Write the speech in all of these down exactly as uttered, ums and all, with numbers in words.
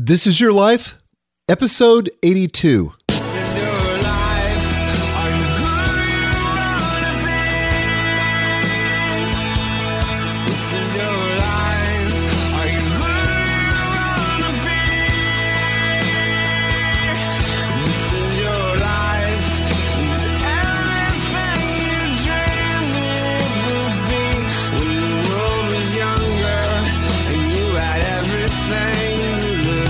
This Is Your Life, episode eighty-two. This is your life. Are you who you wanna be? This is your life. Are you who you wanna be? This is your life. Is everything you dreamed it would be when the world was younger and you had everything to lose?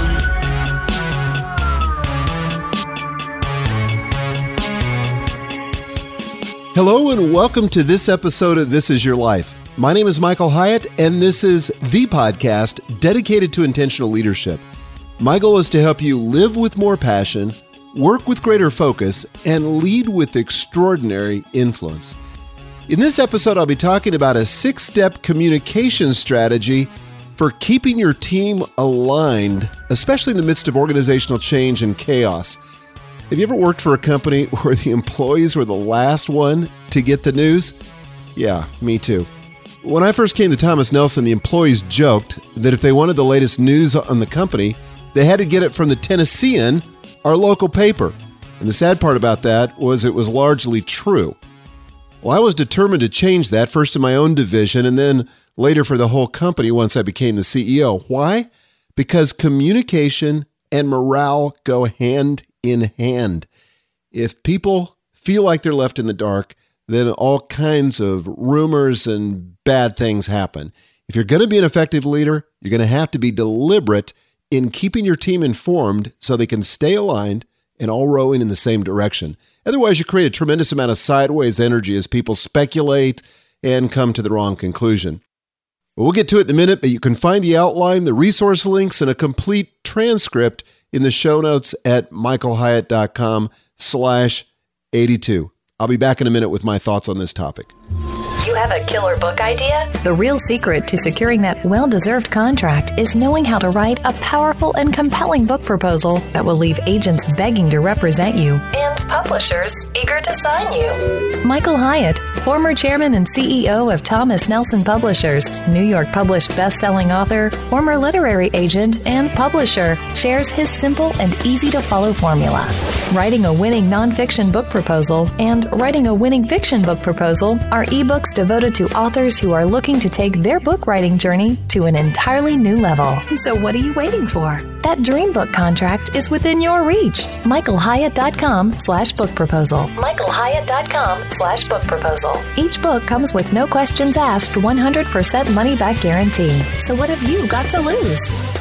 Hello and welcome to this episode of This Is Your Life. My name is Michael Hyatt, and this is the podcast dedicated to intentional leadership. My goal is to help you live with more passion, work with greater focus, and lead with extraordinary influence. In this episode, I'll be talking about a six-step communication strategy for keeping your team aligned, especially in the midst of organizational change and chaos. Have you ever worked for a company where the employees were the last one to get the news? Yeah, me too. When I first came to Thomas Nelson, the employees joked that if they wanted the latest news on the company, they had to get it from the Tennessean, our local paper. And the sad part about that was it was largely true. Well, I was determined to change that, first in my own division and then later for the whole company once I became the C E O. Why? Because communication and morale go hand in hand. If people feel like they're left in the dark, then all kinds of rumors and bad things happen. If you're going to be an effective leader, you're going to have to be deliberate in keeping your team informed so they can stay aligned and all rowing in the same direction. Otherwise, you create a tremendous amount of sideways energy as people speculate and come to the wrong conclusion. Well, we'll get to it in a minute, but you can find the outline, the resource links, and a complete transcript in the show notes at michaelhyatt.com slash 82. I'll be back in a minute with my thoughts on this topic. You have a killer book idea? The real secret to securing that well-deserved contract is knowing how to write a powerful and compelling book proposal that will leave agents begging to represent you and publishers eager to sign you. Michael Hyatt, former chairman and C E O of Thomas Nelson Publishers, New York published best-selling author, former literary agent, and publisher, shares his simple and easy-to-follow formula. Writing a winning nonfiction book proposal and writing a winning fiction book proposal are ebooks devoted to authors who are looking to take their book writing journey to an entirely new level. So what are you waiting for? That dream book contract is within your reach. michaelhyatt.com slash book proposal. michaelhyatt.com slash book proposal. Each book comes with no questions asked, one hundred percent money back guarantee. So what have you got to lose?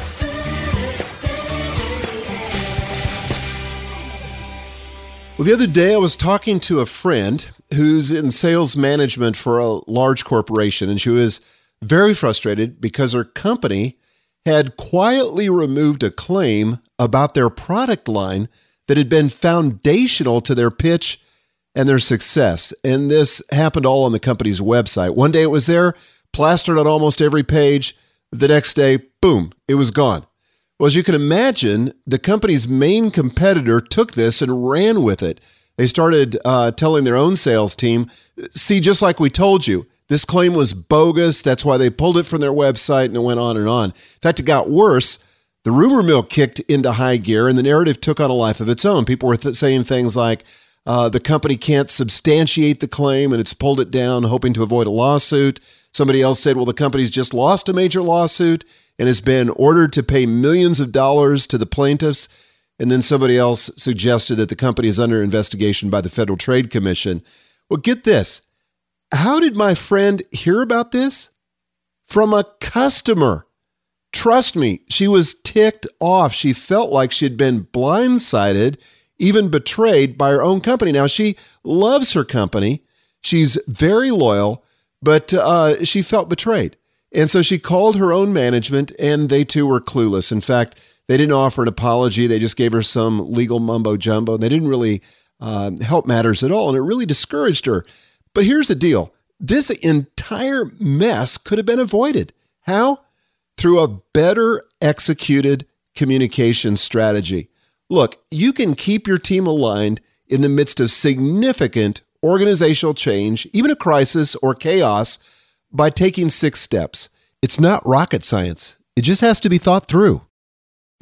Well, the other day I was talking to a friend who's in sales management for a large corporation, and she was very frustrated because her company had quietly removed a claim about their product line that had been foundational to their pitch and their success. And this happened all on the company's website. One day it was there, plastered on almost every page. The next day, boom, it was gone. Well, as you can imagine, the company's main competitor took this and ran with it. They started uh, telling their own sales team, see, just like we told you, this claim was bogus. That's why they pulled it from their website, and it went on and on. In fact, it got worse. The rumor mill kicked into high gear, and the narrative took on a life of its own. People were th- saying things like, uh, the company can't substantiate the claim, and it's pulled it down, hoping to avoid a lawsuit. Somebody else said, well, the company's just lost a major lawsuit and has been ordered to pay millions of dollars to the plaintiffs. And then somebody else suggested that the company is under investigation by the Federal Trade Commission. Well, get this. How did my friend hear about this? From a customer. Trust me, she was ticked off. She felt like she'd been blindsided, even betrayed by her own company. Now, she loves her company. She's very loyal, but uh, she felt betrayed. And so she called her own management, and they too were clueless. In fact, they didn't offer an apology. They just gave her some legal mumbo jumbo. They didn't really uh, help matters at all, and it really discouraged her. But here's the deal. This entire mess could have been avoided. How? Through a better executed communication strategy. Look, you can keep your team aligned in the midst of significant organizational change, even a crisis or chaos, by taking six steps. It's not rocket science. It just has to be thought through.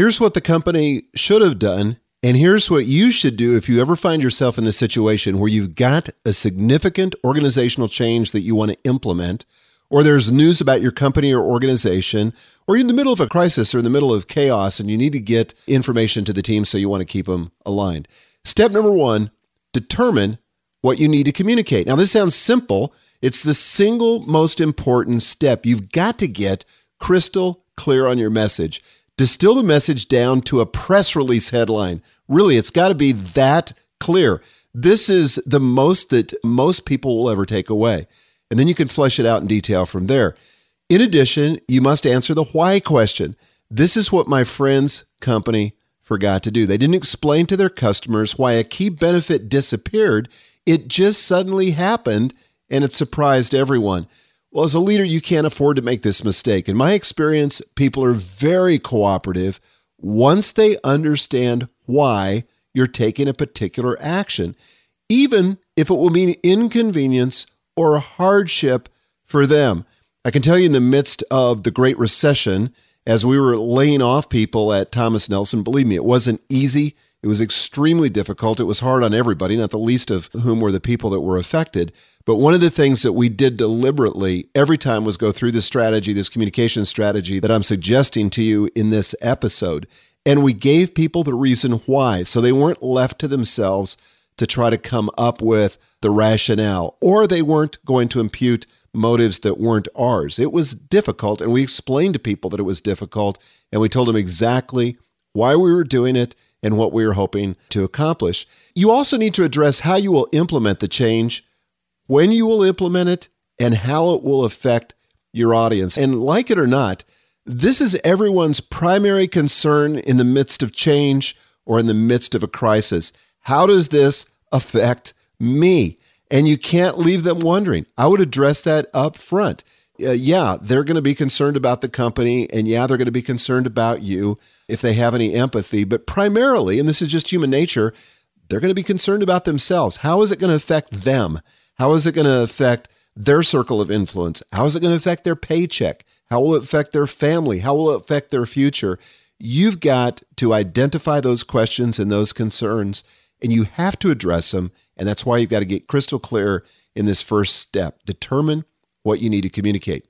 Here's what the company should have done, and here's what you should do if you ever find yourself in this situation where you've got a significant organizational change that you want to implement, or there's news about your company or organization, or you're in the middle of a crisis or in the middle of chaos and you need to get information to the team so you want to keep them aligned. Step number one, determine what you need to communicate. Now, this sounds simple. It's the single most important step. You've got to get crystal clear on your message. Distill the message down to a press release headline. Really, it's got to be that clear. This is the most that most people will ever take away. And then you can flesh it out in detail from there. In addition, you must answer the why question. This is what my friend's company forgot to do. They didn't explain to their customers why a key benefit disappeared. It just suddenly happened, and it surprised everyone. Well, as a leader, you can't afford to make this mistake. In my experience, people are very cooperative once they understand why you're taking a particular action, even if it will mean inconvenience or a hardship for them. I can tell you in the midst of the Great Recession, as we were laying off people at Thomas Nelson, believe me, it wasn't easy. It was extremely difficult. It was hard on everybody, not the least of whom were the people that were affected. But one of the things that we did deliberately every time was go through this strategy, this communication strategy that I'm suggesting to you in this episode. And we gave people the reason why, so they weren't left to themselves to try to come up with the rationale, or they weren't going to impute motives that weren't ours. It was difficult, and we explained to people that it was difficult, and we told them exactly why we were doing it and what we were hoping to accomplish. You also need to address how you will implement the change, when you will implement it, and how it will affect your audience. And like it or not, this is everyone's primary concern in the midst of change or in the midst of a crisis. How does this affect me? And you can't leave them wondering. I would address that up front. Uh, yeah, they're going to be concerned about the company, and yeah, they're going to be concerned about you if they have any empathy. But primarily, and this is just human nature, they're going to be concerned about themselves. How is it going to affect them? How is it going to affect their circle of influence? How is it going to affect their paycheck? How will it affect their family? How will it affect their future? You've got to identify those questions and those concerns, and you have to address them. And that's why you've got to get crystal clear in this first step. Determine what you need to communicate.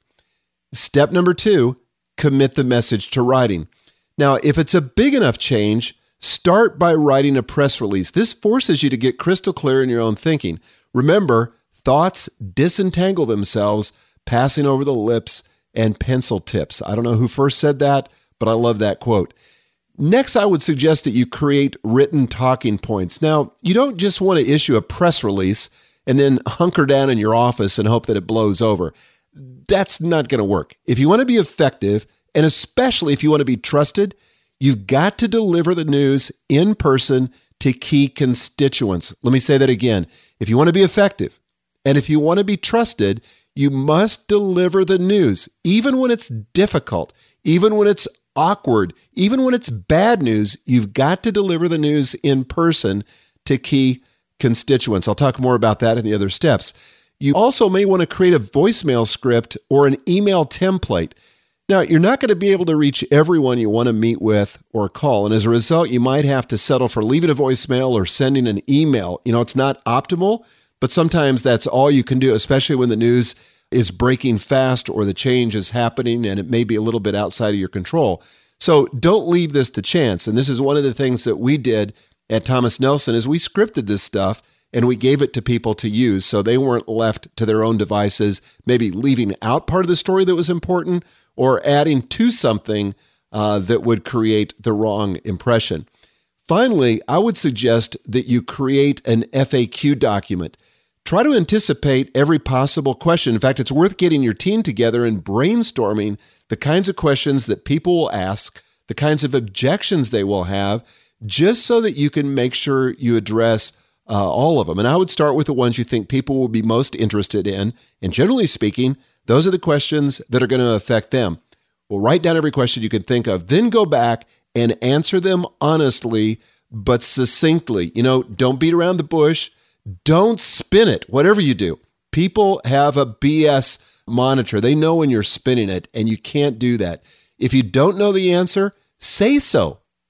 Step number two, commit the message to writing. Now, if it's a big enough change, start by writing a press release. This forces you to get crystal clear in your own thinking. Remember, thoughts disentangle themselves, passing over the lips and pencil tips. I don't know who first said that, but I love that quote. Next, I would suggest that you create written talking points. Now, you don't just want to issue a press release and then hunker down in your office and hope that it blows over. That's not going to work. If you want to be effective, and especially if you want to be trusted, you've got to deliver the news in person to key constituents. Let me say that again. If you want to be effective, and if you want to be trusted, you must deliver the news, even when it's difficult, even when it's awkward, even when it's bad news. You've got to deliver the news in person to key constituents. I'll talk more about that in the other steps. You also may want to create a voicemail script or an email template. Now, you're not going to be able to reach everyone you want to meet with or call, and as a result, you might have to settle for leaving a voicemail or sending an email. You know, it's not optimal, but sometimes that's all you can do, especially when the news is breaking fast or the change is happening and it may be a little bit outside of your control. So don't leave this to chance. And this is one of the things that we did at Thomas Nelson is we scripted this stuff and we gave it to people to use so they weren't left to their own devices, maybe leaving out part of the story that was important or adding to something uh, that would create the wrong impression. Finally, I would suggest that you create an F A Q document. Try to anticipate every possible question. In fact, it's worth getting your team together and brainstorming the kinds of questions that people will ask, the kinds of objections they will have, just so that you can make sure you address uh, all of them. And I would start with the ones you think people will be most interested in. And generally speaking, those are the questions that are going to affect them. Well, write down every question you can think of, then go back and answer them honestly, but succinctly. You know, don't beat around the bush. Don't spin it, whatever you do. People have a B S monitor. They know when you're spinning it, and you can't do that. If you don't know the answer, say so.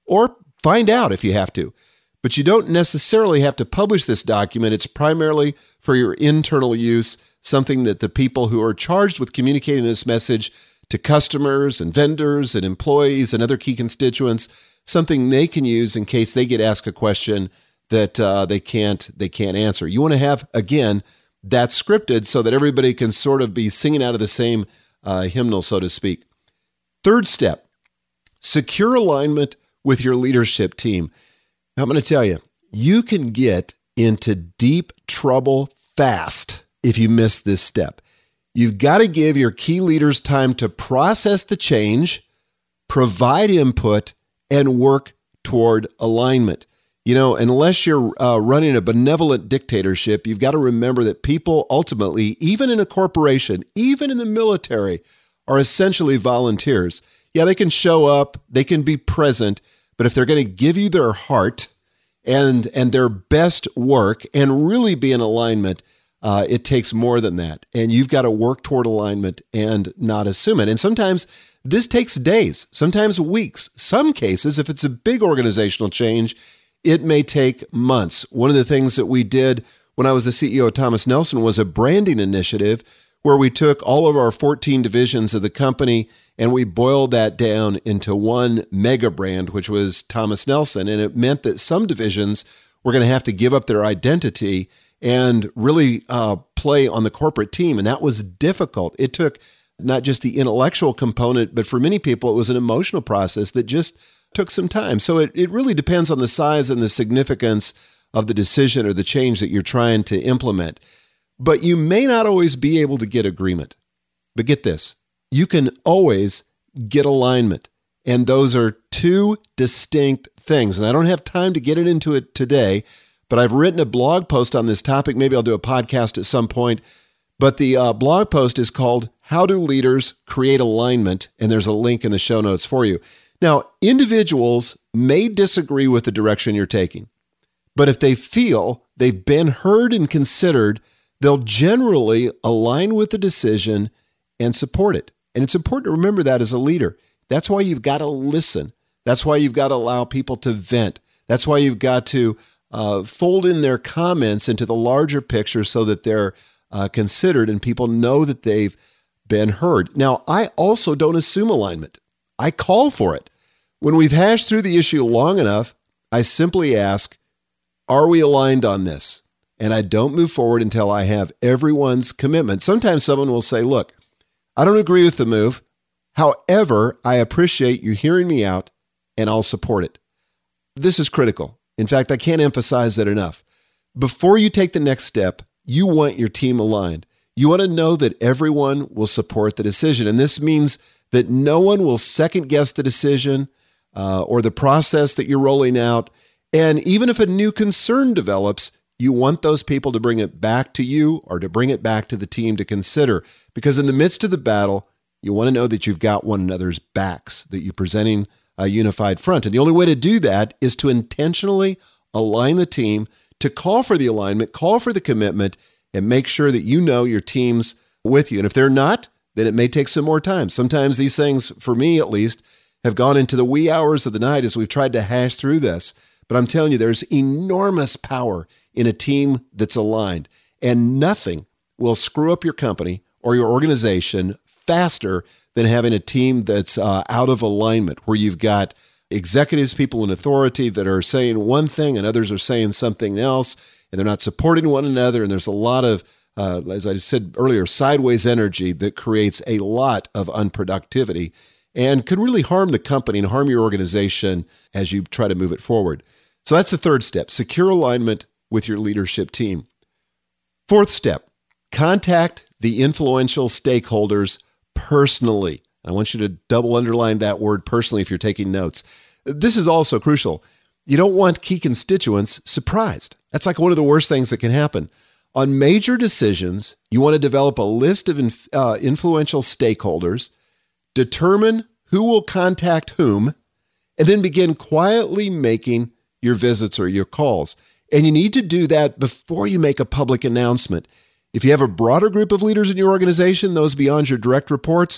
or find out if you have to. But you don't necessarily have to publish this document. It's primarily for your internal use, something that the people who are charged with communicating this message to customers and vendors and employees and other key constituents, something they can use in case they get asked a question that uh, they can't they can't answer. You want to have, again, that scripted so that everybody can sort of be singing out of the same uh, hymnal, so to speak. Third step, secure alignment with your leadership team. I'm going to tell you, you can get into deep trouble fast if you miss this step. You've got to give your key leaders time to process the change, provide input, and work toward alignment. You know, unless you're uh, running a benevolent dictatorship, you've got to remember that people ultimately, even in a corporation, even in the military, are essentially volunteers. Yeah, they can show up, they can be present, but if they're going to give you their heart and and their best work and really be in alignment, uh, it takes more than that. And you've got to work toward alignment and not assume it. And sometimes this takes days, sometimes weeks. Some cases, if it's a big organizational change, it may take months. One of the things that we did when I was the C E O of Thomas Nelson was a branding initiative where we took all of our fourteen divisions of the company and we boiled that down into one mega brand, which was Thomas Nelson. And it meant that some divisions were going to have to give up their identity and really uh, play on the corporate team. And that was difficult. It took not just the intellectual component, but for many people, it was an emotional process that just took some time. So it, it really depends on the size and the significance of the decision or the change that you're trying to implement. But you may not always be able to get agreement. But get this, you can always get alignment. And those are two distinct things. And I don't have time to get it into it today, but I've written a blog post on this topic. Maybe I'll do a podcast at some point. But the uh, blog post is called How Do Leaders Create Alignment? And there's a link in the show notes for you. Now, individuals may disagree with the direction you're taking, but if they feel they've been heard and considered, they'll generally align with the decision and support it. And it's important to remember that as a leader. That's why you've got to listen. That's why you've got to allow people to vent. That's why you've got to uh, fold in their comments into the larger picture so that they're uh, considered and people know that they've been heard. Now, I also don't assume alignment. I call for it. When we've hashed through the issue long enough, I simply ask, are we aligned on this? And I don't move forward until I have everyone's commitment. Sometimes someone will say, look, I don't agree with the move. However, I appreciate you hearing me out and I'll support it. This is critical. In fact, I can't emphasize that enough. Before you take the next step, you want your team aligned. You want to know that everyone will support the decision. And this means that no one will second guess the decision uh, or the process that you're rolling out. And even if a new concern develops, you want those people to bring it back to you or to bring it back to the team to consider. Because in the midst of the battle, you want to know that you've got one another's backs, that you're presenting a unified front. And the only way to do that is to intentionally align the team, to call for the alignment, call for the commitment, and make sure that you know your team's with you. And if they're not, then it may take some more time. Sometimes these things, for me at least, have gone into the wee hours of the night as we've tried to hash through this. But I'm telling you, there's enormous power in a team that's aligned. And nothing will screw up your company or your organization faster than having a team that's uh, out of alignment, where you've got executives, people in authority that are saying one thing and others are saying something else, and they're not supporting one another. And there's a lot of, uh, as I said earlier, sideways energy that creates a lot of unproductivity and could really harm the company and harm your organization as you try to move it forward. So that's the third step, secure alignment with your leadership team. Fourth step, contact the influential stakeholders personally. I want you to double underline that word personally if you're taking notes. This is also crucial. You don't want key constituents surprised. That's like one of the worst things that can happen. On major decisions, you want to develop a list of inf- uh, influential stakeholders, determine who will contact whom, and then begin quietly making your visits or your calls. And you need to do that before you make a public announcement. If you have a broader group of leaders in your organization, those beyond your direct reports,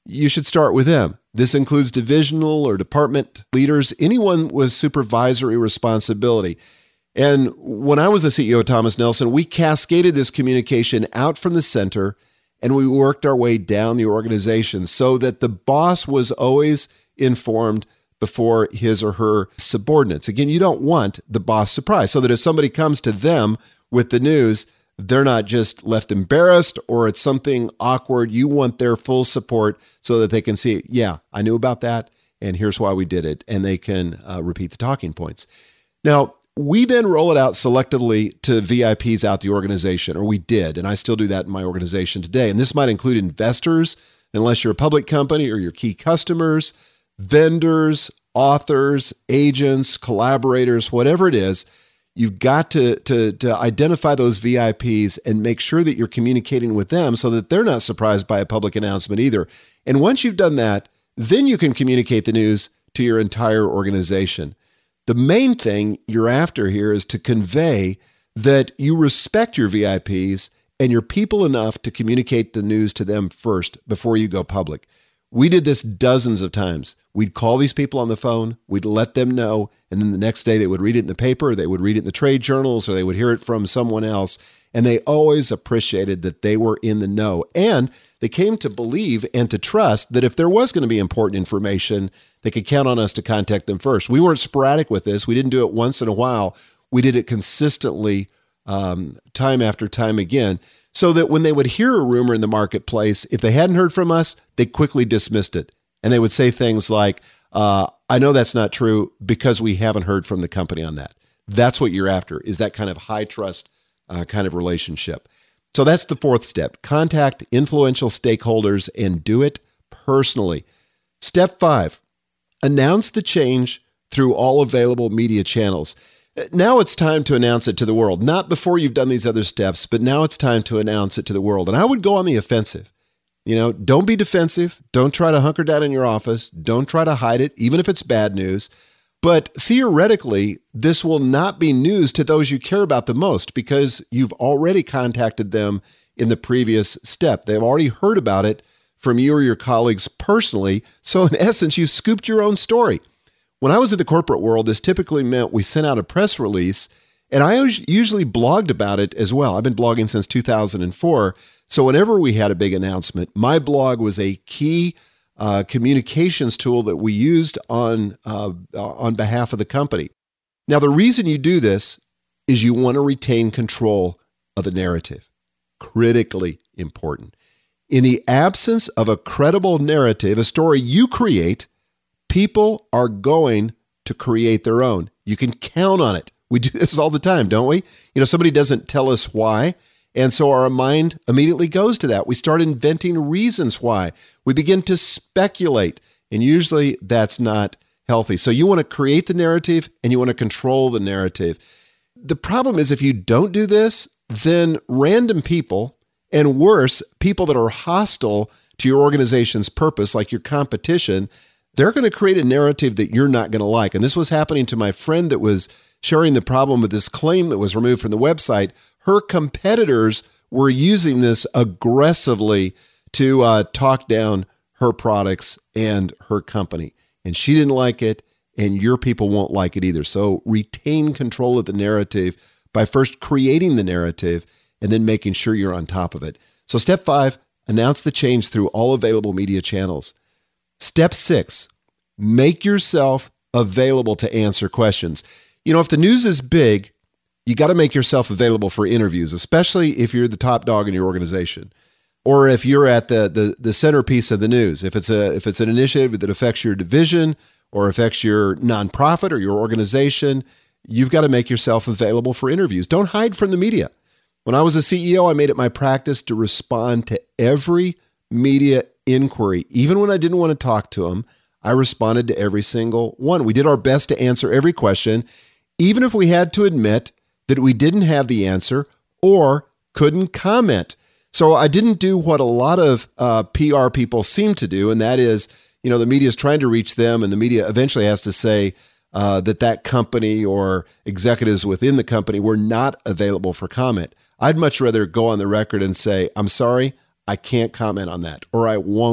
you should start with them. This includes divisional or department leaders, anyone with supervisory responsibility. And when I was the C E O of Thomas Nelson, we cascaded this communication out from the center and we worked our way down the organization so that the boss was always informed before his or her subordinates. Again, you don't want the boss surprised, so that if somebody comes to them with the news, they're not just left embarrassed or it's something awkward. You want their full support so that they can see, yeah, I knew about that and here's why we did it. And they can uh, repeat the talking points. Now, we then roll it out selectively to V I Ps out the organization, or we did, and I still do that in my organization today. And this might include investors, unless you're a public company, or your key customers, vendors, authors, agents, collaborators, whatever it is. You've got to, to, to identify those V I Ps and make sure that you're communicating with them so that they're not surprised by a public announcement either. And once you've done that, then you can communicate the news to your entire organization. The main thing you're after here is to convey that you respect your V I Ps and you're people enough to communicate the news to them first before you go public. We did this dozens of times. We'd call these people on the phone, we'd let them know, and then the next day they would read it in the paper, they would read it in the trade journals, or they would hear it from someone else. And they always appreciated that they were in the know. And they came to believe and to trust that if there was going to be important information, they could count on us to contact them first. We weren't sporadic with this. We didn't do it once in a while. We did it consistently, um, time after time again, so that when they would hear a rumor in the marketplace, if they hadn't heard from us, they quickly dismissed it. And they would say things like, uh, I know that's not true because we haven't heard from the company on that. That's what you're after, is that kind of high trust uh, kind of relationship. So that's the fourth step. Contact influential stakeholders and do it personally. Step five, announce the change through all available media channels. Now it's time to announce it to the world, not before you've done these other steps, but now it's time to announce it to the world. And I would go on the offensive. You know, don't be defensive. Don't try to hunker down in your office. Don't try to hide it, even if it's bad news. But theoretically, this will not be news to those you care about the most because you've already contacted them in the previous step. They've already heard about it from you or your colleagues personally. So in essence, you scooped your own story. When I was in the corporate world, this typically meant we sent out a press release, and I usually blogged about it as well. I've been blogging since two thousand four. So whenever we had a big announcement, my blog was a key uh, communications tool that we used on uh, on behalf of the company. Now, the reason you do this is you want to retain control of the narrative. Critically important. In the absence of a credible narrative, a story you create, people are going to create their own. You can count on it. We do this all the time, don't we? You know, somebody doesn't tell us why, and so our mind immediately goes to that. We start inventing reasons why. We begin to speculate, and usually that's not healthy. So you want to create the narrative, and you want to control the narrative. The problem is if you don't do this, then random people, and worse, people that are hostile to your organization's purpose, like your competition, they're going to create a narrative that you're not going to like. And this was happening to my friend that was sharing the problem with this claim that was removed from the website. Her competitors were using this aggressively to uh, talk down her products and her company. And she didn't like it, and your people won't like it either. So retain control of the narrative by first creating the narrative and then making sure you're on top of it. So step five, announce the change through all available media channels. Step six, make yourself available to answer questions. You know, if the news is big, you got to make yourself available for interviews, especially if you're the top dog in your organization, or if you're at the the, the centerpiece of the news. If it's a if it's an initiative that affects your division or affects your nonprofit or your organization, you've got to make yourself available for interviews. Don't hide from the media. When I was a C E O, I made it my practice to respond to every media inquiry. Even when I didn't want to talk to them, I responded to every single one. We did our best to answer every question, even if we had to admit that we didn't have the answer or couldn't comment. So I didn't do what a lot of uh, P R people seem to do, and that is, you know, the media is trying to reach them, and the media eventually has to say uh, that that company or executives within the company were not available for comment. I'd much rather go on the record and say, I'm sorry, I can't comment on that, or I won't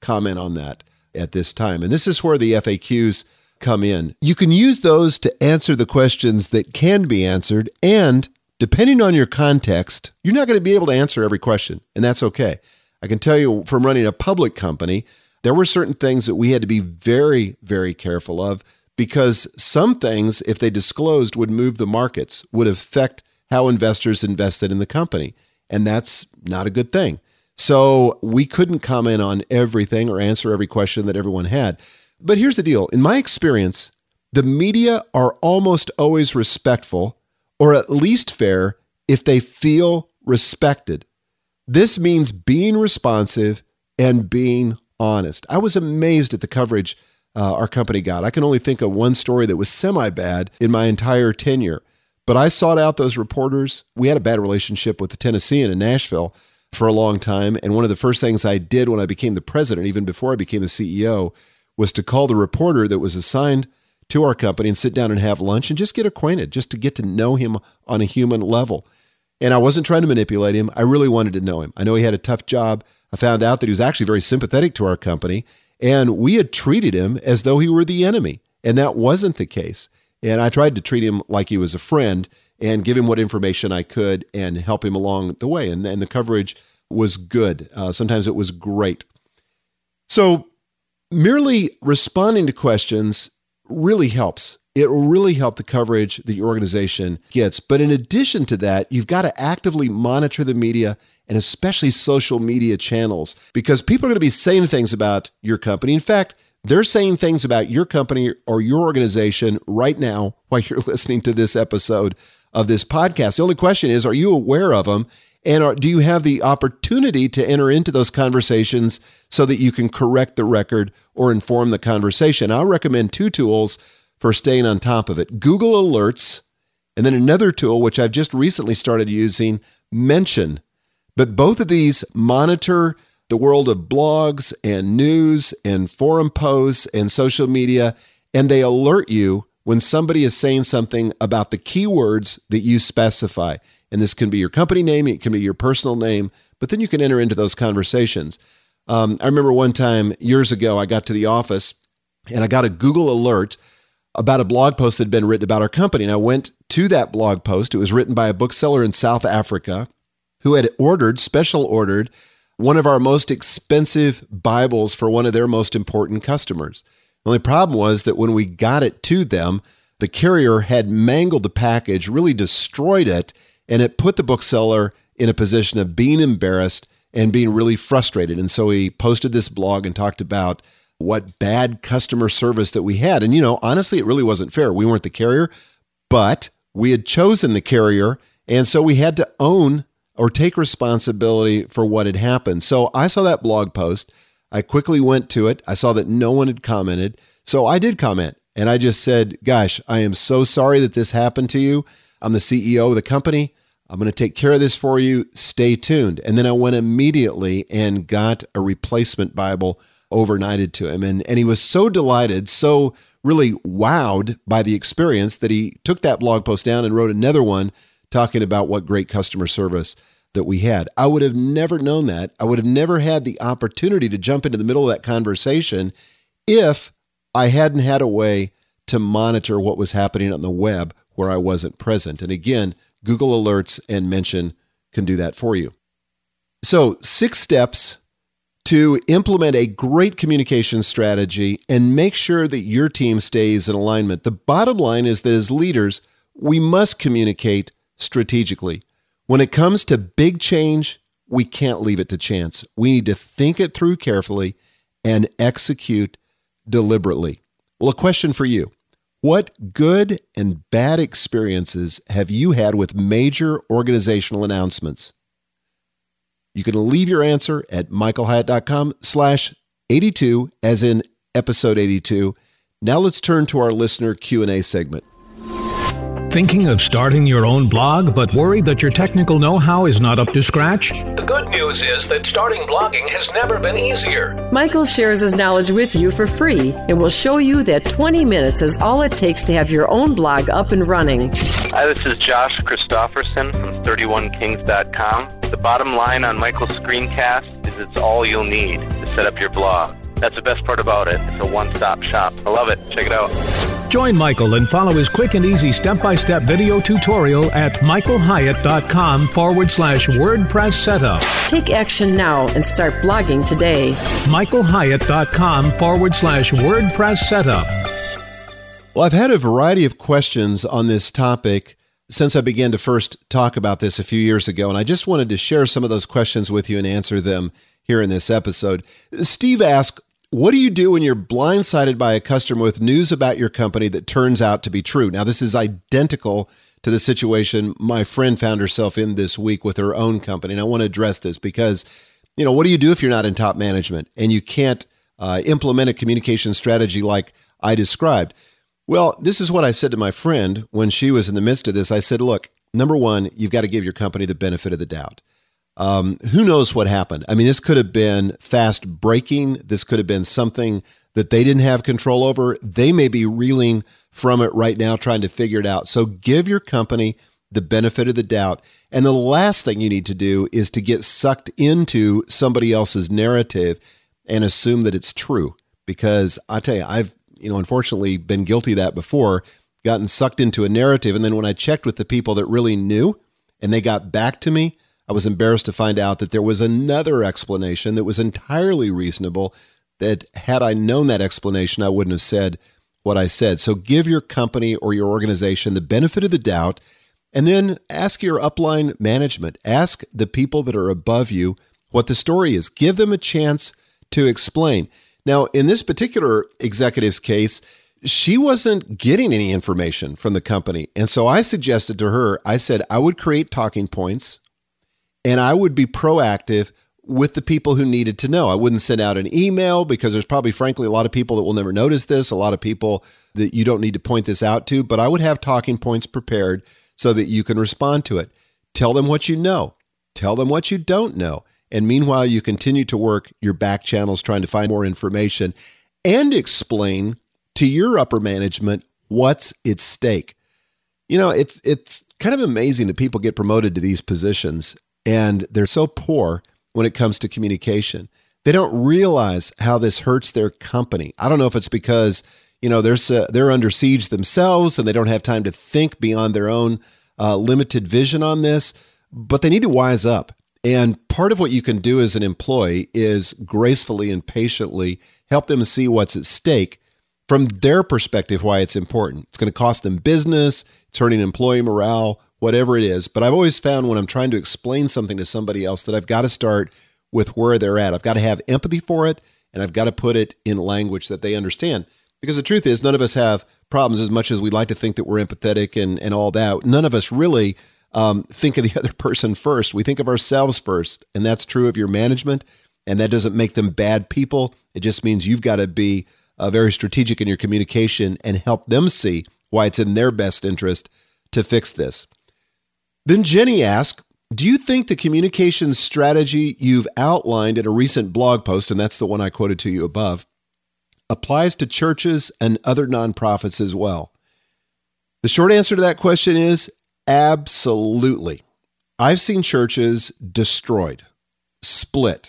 comment on that at this time. And this is where the F A Qs come in. You can use those to answer the questions that can be answered, and depending on your context, you're not going to be able to answer every question, and that's okay. I can tell you from running a public company, there were certain things that we had to be very, very careful of, because some things, if they disclosed, would move the markets, would affect how investors invested in the company, and that's not a good thing. So we couldn't comment on everything or answer every question that everyone had. But here's the deal. In my experience, the media are almost always respectful, or at least fair, if they feel respected. This means being responsive and being honest. I was amazed at the coverage uh, our company got. I can only think of one story that was semi-bad in my entire tenure. But I sought out those reporters. We had a bad relationship with the Tennessean in Nashville for a long time. And one of the first things I did when I became the president, even before I became the C E O, was to call the reporter that was assigned to our company and sit down and have lunch and just get acquainted, just to get to know him on a human level. And I wasn't trying to manipulate him. I really wanted to know him. I know he had a tough job. I found out that he was actually very sympathetic to our company, and we had treated him as though he were the enemy, and that wasn't the case. And I tried to treat him like he was a friend and give him what information I could and help him along the way. And, and the coverage was good. Uh, sometimes it was great. So merely responding to questions really helps. It will really help the coverage that your organization gets. But in addition to that, you've got to actively monitor the media and especially social media channels, because people are going to be saying things about your company. In fact, they're saying things about your company or your organization right now while you're listening to this episode of this podcast. The only question is, are you aware of them? And are, do you have the opportunity to enter into those conversations so that you can correct the record or inform the conversation? I'll recommend two tools for staying on top of it. Google Alerts, and then another tool, which I've just recently started using, Mention. But both of these monitor the world of blogs and news and forum posts and social media, and they alert you when somebody is saying something about the keywords that you specify. And this can be your company name, it can be your personal name, but then you can enter into those conversations. Um, I remember one time years ago, I got to the office and I got a Google alert about a blog post that had been written about our company. And I went to that blog post. It was written by a bookseller in South Africa who had ordered, special ordered, one of our most expensive Bibles for one of their most important customers. The only problem was that when we got it to them, the carrier had mangled the package, really destroyed it, and it put the bookseller in a position of being embarrassed and being really frustrated. And so he posted this blog and talked about what bad customer service that we had. And, you know, honestly, it really wasn't fair. We weren't the carrier, but we had chosen the carrier. And so we had to own or take responsibility for what had happened. So I saw that blog post. I quickly went to it. I saw that no one had commented. So I did comment. And I just said, gosh, I am so sorry that this happened to you. I'm the C E O of the company. I'm going to take care of this for you. Stay tuned. And then I went immediately and got a replacement Bible overnighted to him. And, and he was so delighted, so really wowed by the experience that he took that blog post down and wrote another one talking about what great customer service that we had. I would have never known that. I would have never had the opportunity to jump into the middle of that conversation if I hadn't had a way to monitor what was happening on the web where I wasn't present. And again, Google Alerts and Mention can do that for you. So six steps to implement a great communication strategy and make sure that your team stays in alignment. The bottom line is that as leaders, we must communicate strategically. When it comes to big change, we can't leave it to chance. We need to think it through carefully and execute deliberately. Well, a question for you. What good and bad experiences have you had with major organizational announcements? You can leave your answer at michaelhyatt.com slash 82, as in episode eighty-two. Now let's turn to our listener Q and A segment. Thinking of starting your own blog, but worried that your technical know-how is not up to scratch? The good news is that starting blogging has never been easier. Michael shares his knowledge with you for free and will show you that twenty minutes is all it takes to have your own blog up and running. Hi, this is Josh Christofferson from thirty-one kings dot com. The bottom line on Michael's screencast is because it's all you'll need to set up your blog. That's the best part about it. It's a one-stop shop. I love it. Check it out. Join Michael and follow his quick and easy step-by-step video tutorial at michaelhyatt.com forward slash WordPress setup. Take action now and start blogging today. michaelhyatt.com forward slash WordPress setup. Well, I've had a variety of questions on this topic since I began to first talk about this a few years ago, and I just wanted to share some of those questions with you and answer them here in this episode. Steve asked, what do you do when you're blindsided by a customer with news about your company that turns out to be true? Now, this is identical to the situation my friend found herself in this week with her own company, and I want to address this because, you know, what do you do if you're not in top management and you can't uh, implement a communication strategy like I described? Well, this is what I said to my friend when she was in the midst of this. I said, look, number one, you've got to give your company the benefit of the doubt. Um, who knows what happened? I mean, this could have been fast breaking. This could have been something that they didn't have control over. They may be reeling from it right now, trying to figure it out. So give your company the benefit of the doubt. And the last thing you need to do is to get sucked into somebody else's narrative and assume that it's true. Because I tell you, I've, you know, unfortunately been guilty of that before, gotten sucked into a narrative. And then when I checked with the people that really knew and they got back to me, I was embarrassed to find out that there was another explanation that was entirely reasonable, that had I known that explanation, I wouldn't have said what I said. So give your company or your organization the benefit of the doubt, and then ask your upline management, ask the people that are above you what the story is. Give them a chance to explain. Now, in this particular executive's case, she wasn't getting any information from the company. And so I suggested to her, I said, I would create talking points and I would be proactive with the people who needed to know. I wouldn't send out an email because there's probably, frankly, a lot of people that will never notice this, a lot of people that you don't need to point this out to, but I would have talking points prepared so that you can respond to it. Tell them what you know. Tell them what you don't know. And meanwhile, you continue to work your back channels trying to find more information and explain to your upper management what's at stake. You know, it's it's kind of amazing that people get promoted to these positions and they're so poor when it comes to communication. They don't realize how this hurts their company. I don't know if it's because, you know, they're, uh, they're under siege themselves and they don't have time to think beyond their own uh, limited vision on this, but they need to wise up. And part of what you can do as an employee is gracefully and patiently help them see what's at stake from their perspective, why it's important. It's going to cost them business, it's hurting employee morale, whatever it is. But I've always found when I'm trying to explain something to somebody else that I've got to start with where they're at. I've got to have empathy for it, and I've got to put it in language that they understand. Because the truth is, none of us have problems as much as we like to think that we're empathetic and, and all that. None of us really um, think of the other person first. We think of ourselves first, and that's true of your management, and that doesn't make them bad people. It just means you've got to be uh, very strategic in your communication and help them see why it's in their best interest to fix this. Then Jenny asked, do you think the communication strategy you've outlined in a recent blog post, and that's the one I quoted to you above, applies to churches and other nonprofits as well? The short answer to that question is absolutely. I've seen churches destroyed, split,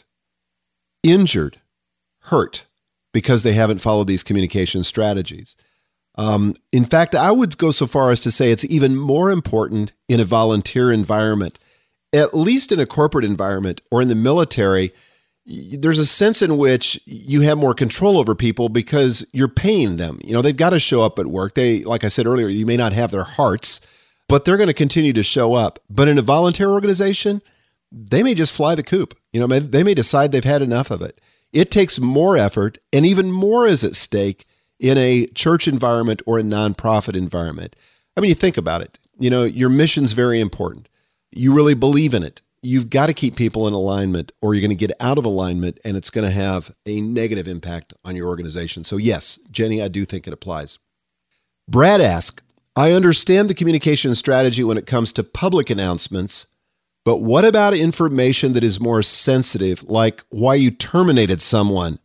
injured, hurt because they haven't followed these communication strategies. Um, in fact, I would go so far as to say it's even more important in a volunteer environment. At least in a corporate environment or in the military, there's a sense in which you have more control over people because you're paying them. You know, they've got to show up at work. They, like I said earlier, you may not have their hearts, but they're going to continue to show up. But in a volunteer organization, they may just fly the coop. You know, they may decide they've had enough of it. It takes more effort, and even more is at stake in a church environment or a nonprofit environment. I mean, you think about it. You know, your mission's very important. You really believe in it. You've got to keep people in alignment or you're going to get out of alignment and it's going to have a negative impact on your organization. So yes, Jenny, I do think it applies. Brad asked, I understand the communication strategy when it comes to public announcements, but what about information that is more sensitive, like why you terminated someone?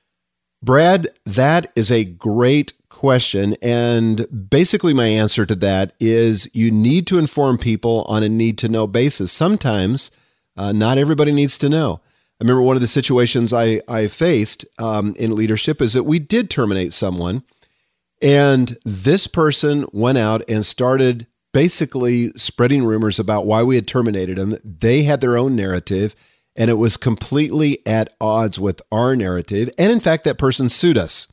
Brad, that is a great question. And basically my answer to that is you need to inform people on a need to know basis. Sometimes uh, not everybody needs to know. I remember one of the situations I, I faced um, in leadership is that we did terminate someone, and this person went out and started basically spreading rumors about why we had terminated them. They had their own narrative, and it was completely at odds with our narrative. And in fact, that person sued us,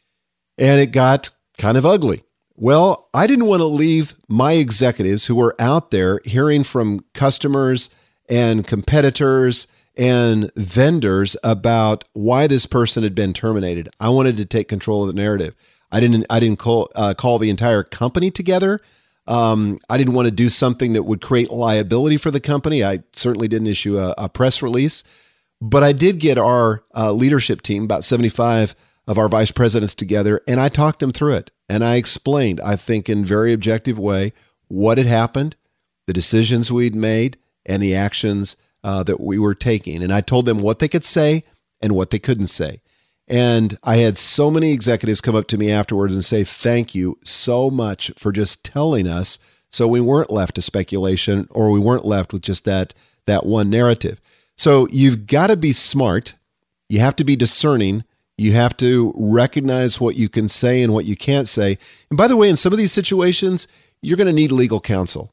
and it got kind of ugly. Well, I didn't want to leave my executives who were out there hearing from customers and competitors and vendors about why this person had been terminated. I wanted to take control of the narrative. I didn't. I didn't call uh, call the entire company together. Um, I didn't want to do something that would create liability for the company. I certainly didn't issue a, a press release, but I did get our uh, leadership team, about seventy-five of our vice presidents, together, and I talked them through it. And I explained, I think, in a very objective way, what had happened, the decisions we'd made, and the actions Uh, that we were taking. And I told them what they could say and what they couldn't say. And I had so many executives come up to me afterwards and say, thank you so much for just telling us, so we weren't left to speculation, or we weren't left with just that, that one narrative. So you've got to be smart. You have to be discerning. You have to recognize what you can say and what you can't say. And by the way, in some of these situations, you're going to need legal counsel.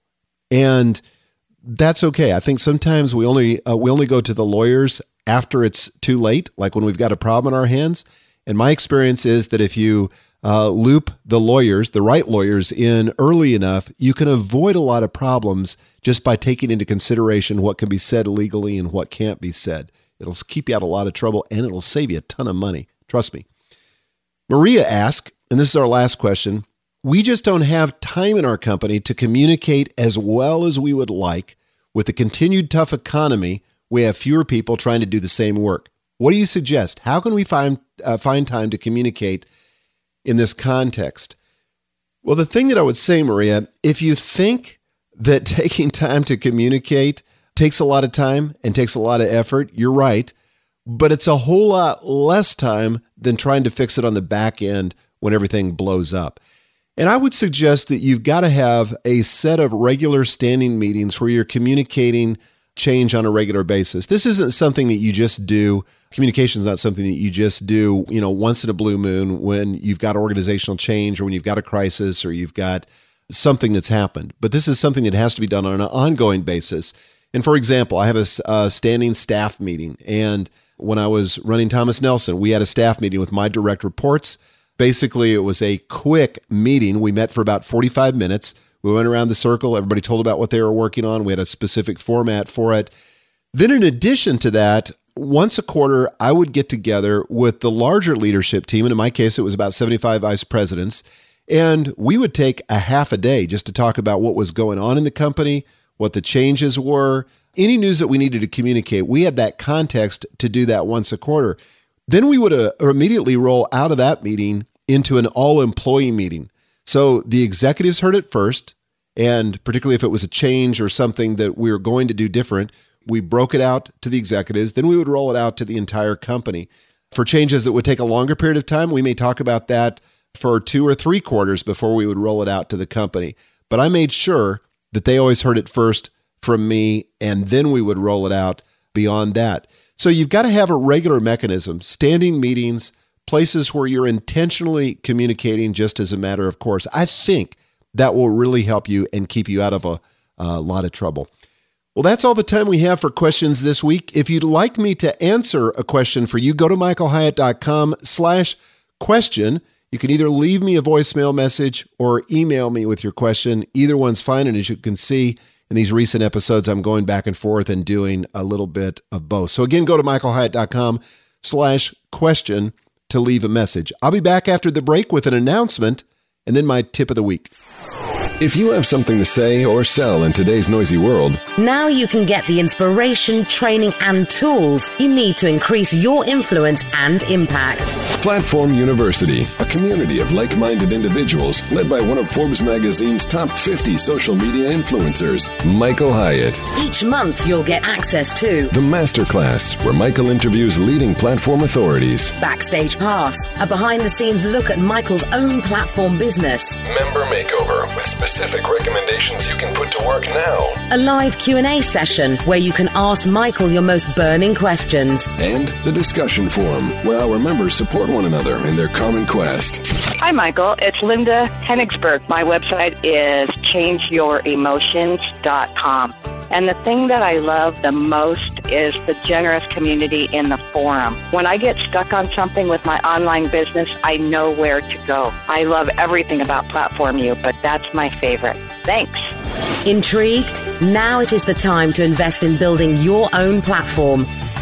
And that's okay. I think sometimes we only uh, we only go to the lawyers after it's too late, like when we've got a problem in our hands. And my experience is that if you uh, loop the lawyers, the right lawyers, in early enough, you can avoid a lot of problems just by taking into consideration what can be said legally and what can't be said. It'll keep you out of a lot of trouble, and it'll save you a ton of money. Trust me. Maria asked, and this is our last question, we just don't have time in our company to communicate as well as we would like. With the continued tough economy, we have fewer people trying to do the same work. What do you suggest? How can we find uh, find time to communicate in this context? Well, the thing that I would say, Maria, if you think that taking time to communicate takes a lot of time and takes a lot of effort, you're right. But it's a whole lot less time than trying to fix it on the back end when everything blows up. And I would suggest that you've got to have a set of regular standing meetings where you're communicating change on a regular basis. This isn't something that you just do. Communication is not something that you just do, you know, once in a blue moon when you've got organizational change or when you've got a crisis or you've got something that's happened. But this is something that has to be done on an ongoing basis. And for example, I have a, a standing staff meeting. And when I was running Thomas Nelson, we had a staff meeting with my direct reports. Basically, it was a quick meeting. We met for about forty-five minutes. We went around the circle. Everybody told about what they were working on. We had a specific format for it. Then in addition to that, once a quarter, I would get together with the larger leadership team. And in my case, it was about seventy-five vice presidents. And we would take a half a day just to talk about what was going on in the company, what the changes were, any news that we needed to communicate. We had that context to do that once a quarter. Then we would uh, immediately roll out of that meeting into an all-employee meeting. So the executives heard it first, and particularly if it was a change or something that we were going to do different, we broke it out to the executives. Then we would roll it out to the entire company. For changes that would take a longer period of time, we may talk about that for two or three quarters before we would roll it out to the company. But I made sure that they always heard it first from me, and then we would roll it out beyond that. So you've got to have a regular mechanism, standing meetings, places where you're intentionally communicating just as a matter of course. I think that will really help you and keep you out of a, a lot of trouble. Well, that's all the time we have for questions this week. If you'd like me to answer a question for you, go to michael hyatt dot com slash question. You can either leave me a voicemail message or email me with your question. Either one's fine. And as you can see in these recent episodes, I'm going back and forth and doing a little bit of both. So again, go to michael hyatt dot com slash question to leave a message. I'll be back after the break with an announcement and then my tip of the week. If you have something to say or sell in today's noisy world, now you can get the inspiration, training, and tools you need to increase your influence and impact. Platform University, a community of like-minded individuals led by one of Forbes magazine's top fifty social media influencers, Michael Hyatt. Each month you'll get access to The Masterclass, where Michael interviews leading platform authorities. Backstage Pass, a behind-the-scenes look at Michael's own platform business. Member Makeover, with specific specific recommendations you can put to work now. A live Q and A session where you can ask Michael your most burning questions. And the discussion forum, where our members support one another in their common quest. Hi, Michael. It's Linda Hennigsberg. My website is change your emotions dot com. And the thing that I love the most is the generous community in the forum. When I get stuck on something with my online business, I know where to go. I love everything about Platform U, but that's my favorite. Thanks. Intrigued? Now it is the time to invest in building your own platform.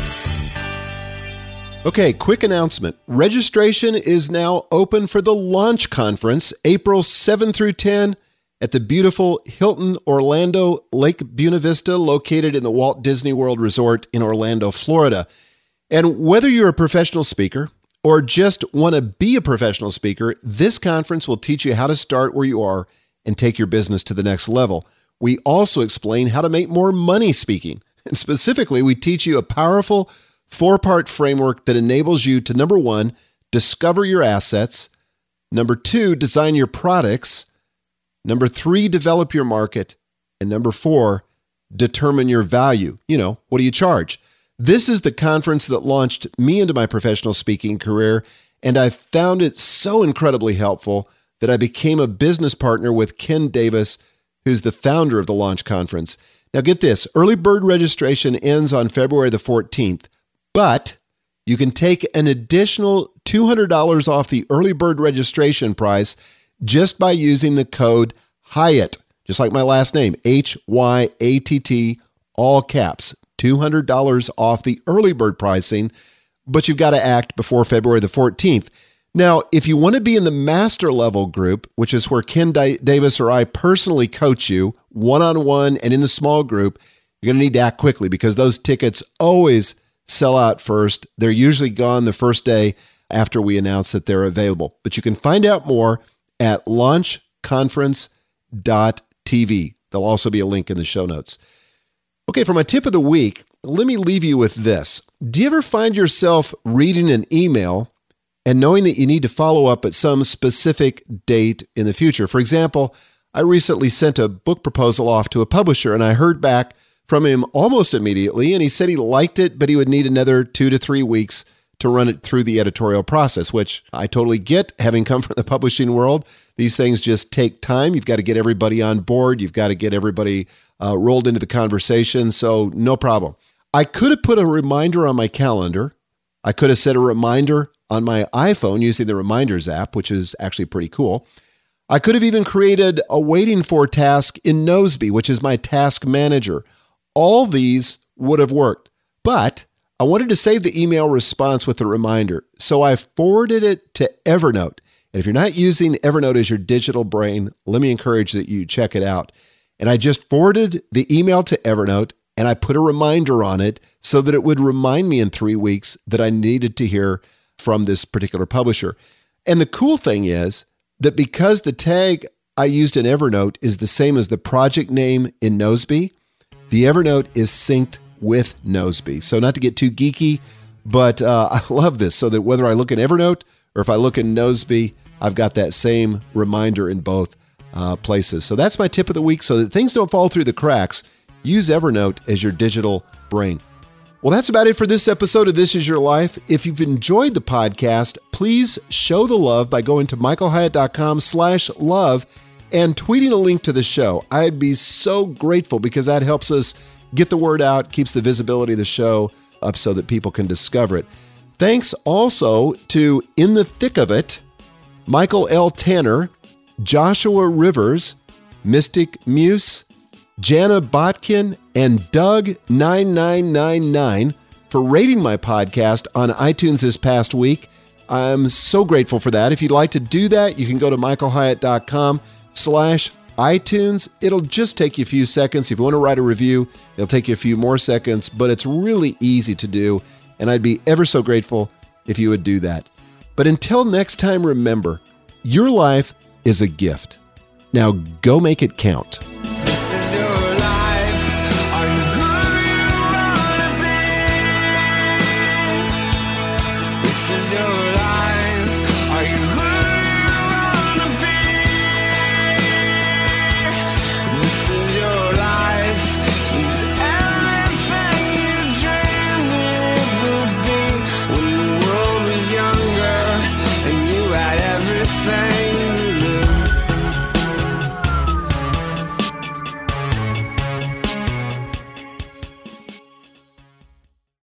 Okay, quick announcement. Registration is now open for the Launch Conference, April seventh through tenth at the beautiful Hilton Orlando Lake Buena Vista, located in the Walt Disney World Resort in Orlando, Florida. And whether you're a professional speaker or just want to be a professional speaker, this conference will teach you how to start where you are and take your business to the next level. We also explain how to make more money speaking. And specifically, we teach you a powerful four-part framework that enables you to, number one, discover your assets, number two, design your products, number three, develop your market, and number four, determine your value. You know, what do you charge? This is the conference that launched me into my professional speaking career, and I found it so incredibly helpful that I became a business partner with Ken Davis, who's the founder of the Launch Conference. Now get this, early bird registration ends on February the fourteenth, but you can take an additional two hundred dollars off the early bird registration price just by using the code Hyatt, just like my last name, H Y A T T, all caps, two hundred dollars off the early bird pricing, but you've got to act before February the fourteenth. Now, if you want to be in the master level group, which is where Ken D- Davis or I personally coach you one-on-one and in the small group, you're going to need to act quickly because those tickets always sell out first. They're usually gone the first day after we announce that they're available. But you can find out more at launch conference dot t v. There'll also be a link in the show notes. Okay, for my tip of the week, let me leave you with this. Do you ever find yourself reading an email and knowing that you need to follow up at some specific date in the future? For example, I recently sent a book proposal off to a publisher and I heard back from him almost immediately, and he said he liked it, but he would need another two to three weeks to run it through the editorial process, which I totally get. Having come from the publishing world, these things just take time. You've got to get everybody on board. You've got to get everybody uh, rolled into the conversation, so no problem. I could have put a reminder on my calendar. I could have set a reminder on my iPhone using the Reminders app, which is actually pretty cool. I could have even created a waiting for task in Noseby, which is my task manager. All these would have worked, but I wanted to save the email response with a reminder, so I forwarded it to Evernote. And if you're not using Evernote as your digital brain, let me encourage that you check it out. And I just forwarded the email to Evernote, and I put a reminder on it so that it would remind me in three weeks that I needed to hear from this particular publisher. And the cool thing is that because the tag I used in Evernote is the same as the project name in Noseby, the Evernote is synced with Noseby. So not to get too geeky, but uh, I love this so that whether I look in Evernote or if I look in Noseby, I've got that same reminder in both uh, places. So that's my tip of the week. So that things don't fall through the cracks, use Evernote as your digital brain. Well, that's about it for this episode of This Is Your Life. If you've enjoyed the podcast, please show the love by going to michael hyatt dot com slash love and tweeting a link to the show. I'd be so grateful because that helps us get the word out, keeps the visibility of the show up so that people can discover it. Thanks also to In the Thick of It, Michael L. Tanner, Joshua Rivers, Mystic Muse, Jana Botkin, and Doug nine nine nine nine for rating my podcast on iTunes this past week. I'm so grateful for that. If you'd like to do that, you can go to michael hyatt dot com slash iTunes. It'll just take you a few seconds. If you want to write a review, it'll take you a few more seconds, but it's really easy to do, and I'd be ever so grateful if you would do that. But until next time, remember, your life is a gift. Now go make it count. This is your life. Are you who you wanna be? This is your